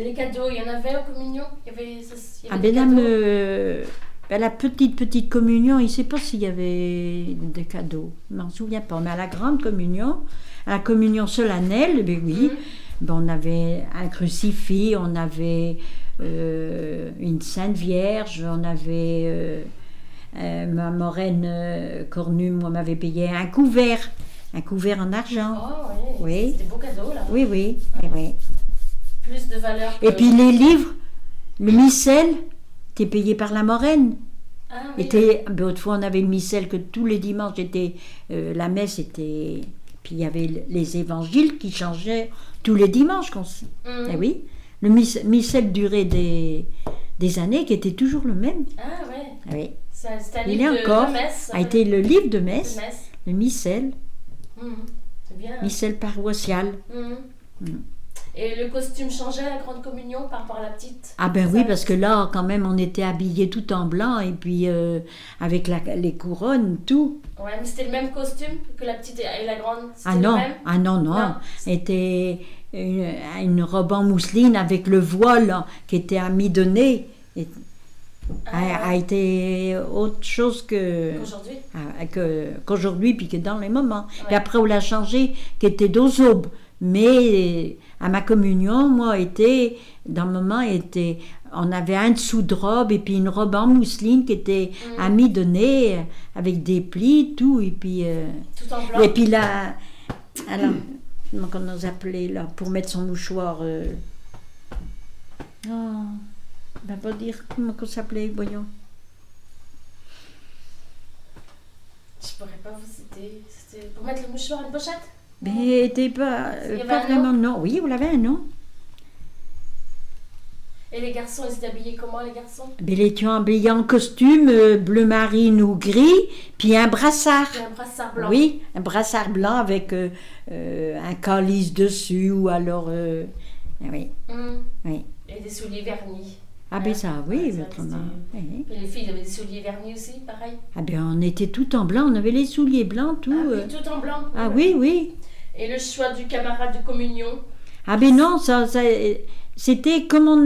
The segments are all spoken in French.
les cadeaux, il y en avait aux communions? Il y avait Ah des ben cadeaux? à la petite communion, il ne sait pas s'il y avait des cadeaux. Je m'en souviens pas. Mais à la grande communion, à la communion solennelle, ben oui, ben on avait un crucifix, on avait une Sainte Vierge, on avait ma marraine Cornu, moi, m'avait payé un couvert en argent. Oh oui, Oui. c'est des beaux cadeaux là. Oui, oui, oui. Plus de valeur que... Et puis les livres, le missel, t'es payé par la marraine. Ah oui. Autrefois, on avait le missel que tous les dimanches, la messe était... Puis il y avait les évangiles qui changeaient tous les dimanches. Eh oui, le missel durait des années, qui était toujours le même. Ah ouais. Ah oui. C'est un Il livre est encore, de messe. a été le livre de messe, De messe. le missel, C'est bien. missel paroissial. Et le costume changeait à la grande communion par rapport à la petite? Ah ben oui, parce que là, quand même, on était habillés tout en blanc, et puis avec les couronnes, tout. Ouais, mais c'était le même costume que la petite et la grande? Ah le non, même? ah non, non. C'était une robe en mousseline avec le voile qui était amidonné. A été autre chose qu'aujourd'hui, puis que dans les moments. Ouais. Puis après, on l'a changé, qui était d'Ozobe. Mais à ma communion, moi, dans le moment, on avait un dessous de robe et puis une robe en mousseline qui était amidonnée avec des plis, tout. Et puis, tout en blanc. Et puis là, alors, comment on nous appelait là, pour mettre son mouchoir. On va pas dire comment on s'appelait, voyons. Je pourrais pas vous citer. C'était pour mettre le mouchoir à une pochette? Mais t'es pas vraiment non. Oui, vous avez un nom. Et les garçons, ils étaient habillés comment, les garçons? Mais ils étaient habillés en costume bleu marine ou gris, puis un brassard. Et un brassard blanc. Oui, un brassard blanc avec un calice dessus, ou alors... oui. Oui. Et des souliers vernis. Ah ben ça, oui, c'est autrement. Oui. Et les filles avaient des souliers vernis aussi, pareil? Ah ben on était tout en blanc, on avait les souliers blancs, tout. Ah oui, tout en blanc. Ah oui, oui. Et le choix du camarade de communion? Ah ben non, ça c'était comme on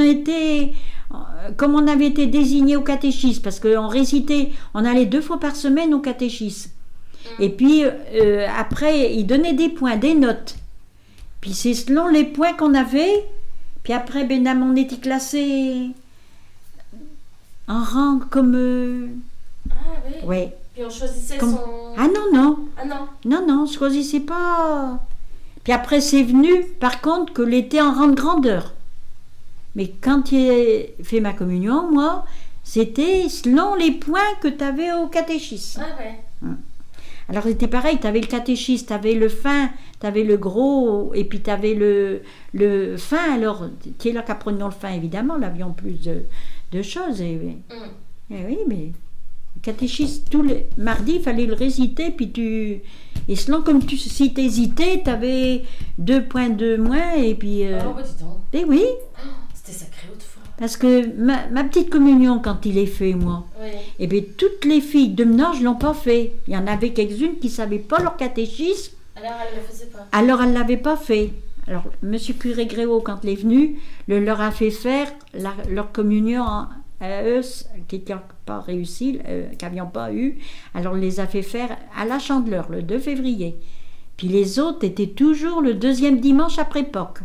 avait été désigné au catéchisme, parce qu'on récitait, on allait 2 fois par semaine au catéchisme. Et puis après, ils donnaient des points, des notes. Puis c'est selon les points qu'on avait. Puis après, on était classé en rang comme... Ah oui. Oui. Puis on choisissait son... Ah non, non. Ah non. Non, non, je choisissais pas. Puis après, c'est venu, par contre, que l'été en rang de grandeur. Mais quand j'ai fait ma communion, moi, c'était selon les points que tu avais au catéchisme. Ah ouais. Alors c'était pareil, tu avais le catéchisme, tu avais le fin, tu avais le gros, et puis tu avais le fin. Alors, tu es là qu'apprenons le fin, évidemment, là avions plus de choses. Et oui, mais le catéchisme, tous les mardis, il fallait le réciter, puis et selon comme si tu hésitais, tu avais 2 points de moins, et puis... Oh, dis donc. Et oui. C'était sacré autrefois. Parce que ma petite communion, quand il est fait, moi, et bien toutes les filles de ménage ne l'ont pas fait. Il y en avait quelques-unes qui ne savaient pas leur catéchisme. Alors elle ne le faisait pas. Alors elle ne l'avait pas fait. Alors M. Curé Gréau, quand il est venu, leur a fait faire leur communion à eux, qui n'avaient pas réussi, qui n'avaient pas eu. Alors on les a fait faire à la Chandeleur, le 2 février. Puis les autres étaient toujours le 2e dimanche après Pâques.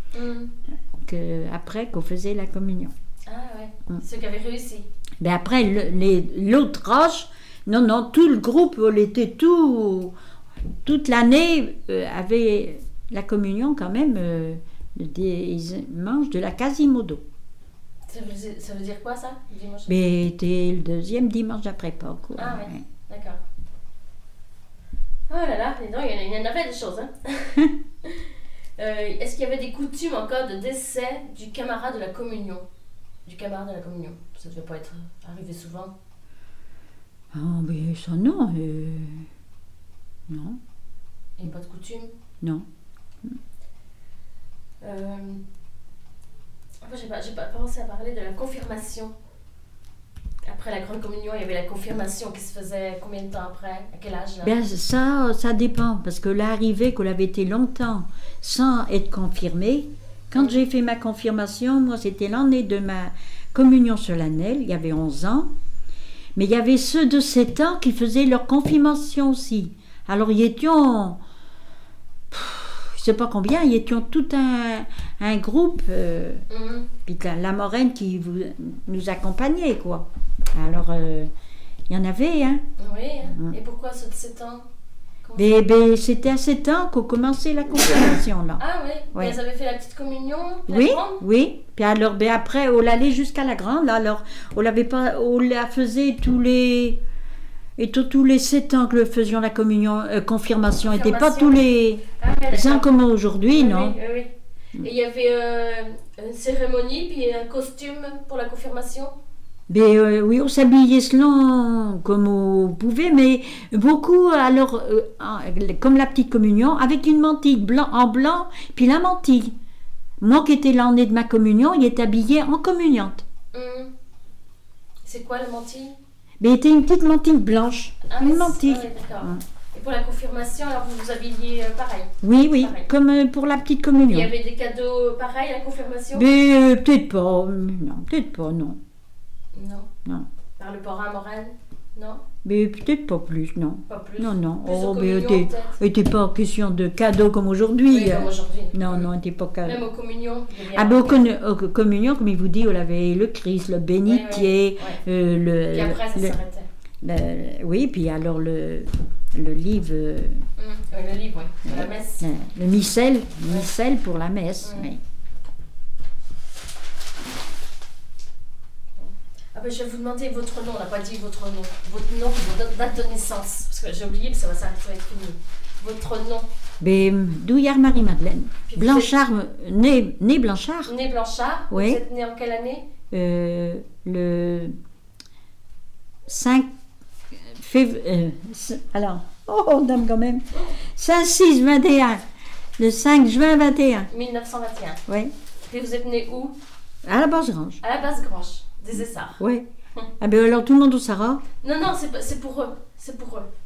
Après qu'on faisait la communion. Ah ouais, ceux qui avaient réussi. Mais après, l'autre âge, non, tout le groupe, on était toute l'année, avait la communion quand même, le dimanche de la Quasimodo. Ça veut dire quoi ça, le dimanche? Mais c'était le 2e dimanche après Pâques. Ah ouais, d'accord. Oh là là, dis donc, il y en avait des choses, hein. Est-ce qu'il y avait des coutumes en cas de décès du camarade de la communion? Du camarade de la communion. Ça ne devait pas être arrivé souvent. Ah, mais ça, non. Non. Il n'y a pas de coutume? Non. J'ai pas pensé à parler de la confirmation. Après la grande communion, il y avait la confirmation qui se faisait combien de temps après? À quel âge là? Ben, ça dépend. Parce que là, arrivé qu'on avait été longtemps sans être confirmé, Quand j'ai fait ma confirmation, moi, c'était l'année de ma communion solennelle, il y avait 11 ans. Mais il y avait ceux de 7 ans qui faisaient leur confirmation aussi. Alors, ils étaient, je ne sais pas combien, ils étaient tout un groupe. Puis la Moraine qui nous accompagnait, quoi. Alors, il y en avait, hein. Oui, et pourquoi ceux de 7 ans? C'était à 7 ans qu'on commençait la confirmation, là. Ah oui, Ouais. Ils avaient fait la petite communion, puis Oui, la grande? oui. Puis alors, après, on l'allait jusqu'à la grande, là. Alors, on la faisait tous les 7 ans que nous faisions la confirmation. C'était pas tous les Ah, ouais, ans d'accord. comme aujourd'hui, Oui, non. oui, oui. Et il y avait une cérémonie, puis un costume pour la confirmation? Mais oui, on s'habillait selon comme on pouvait, mais beaucoup, alors, comme la petite communion, avec une mantille en blanc, puis la mantille. Moi qui étais l'année de ma communion, il est habillé en communiante. C'est quoi le mantille? Mais il était une petite mantille blanche. Une mantille. Ah, oui, d'accord. Et pour la confirmation, alors vous vous habillez pareil? Oui, oui, Pareil. comme pour la petite Il communion. y avait des cadeaux pareils à la confirmation? Mais peut-être pas, non, peut-être pas, non. Non. Non. Par le parrain Morel? Non? Mais peut-être pas plus, non. Pas plus? Non, non. Plus aux Oh, mais communions, peut-être? était pas question de cadeaux comme aujourd'hui. Oui, comme aujourd'hui. Non, non, c'était pas cadeau. Même aux communions? il y avait Ah un- ben aux communions, comme il vous dit, on avait le Christ, le bénitier, Puis après, ça s'arrêtait. oui, puis alors le livre, Le livre, oui. De la messe. le missel pour la messe. Ouais. Oui. Ah ben, je vais vous demander votre nom, on n'a pas dit votre nom. Votre nom, votre date de naissance. Parce que j'ai oublié, puis ça va s'arrêter, ça va être fini. Votre nom. Ben, Douillard Marie-Madeleine. Puis vous Blanchard, né Blanchard, Né Blanchard. Oui. Vous êtes né en quelle année? le 5 février. Alors, dame quand même. 5-6-21. Le 5 juin 21. 1921. Oui. Et vous êtes né où? À la Basse-Grange. À la Basse-Grange, des Essarts. Oui. Ah ben alors tout le monde au Sarah. Non, non, c'est pour eux. C'est pour eux.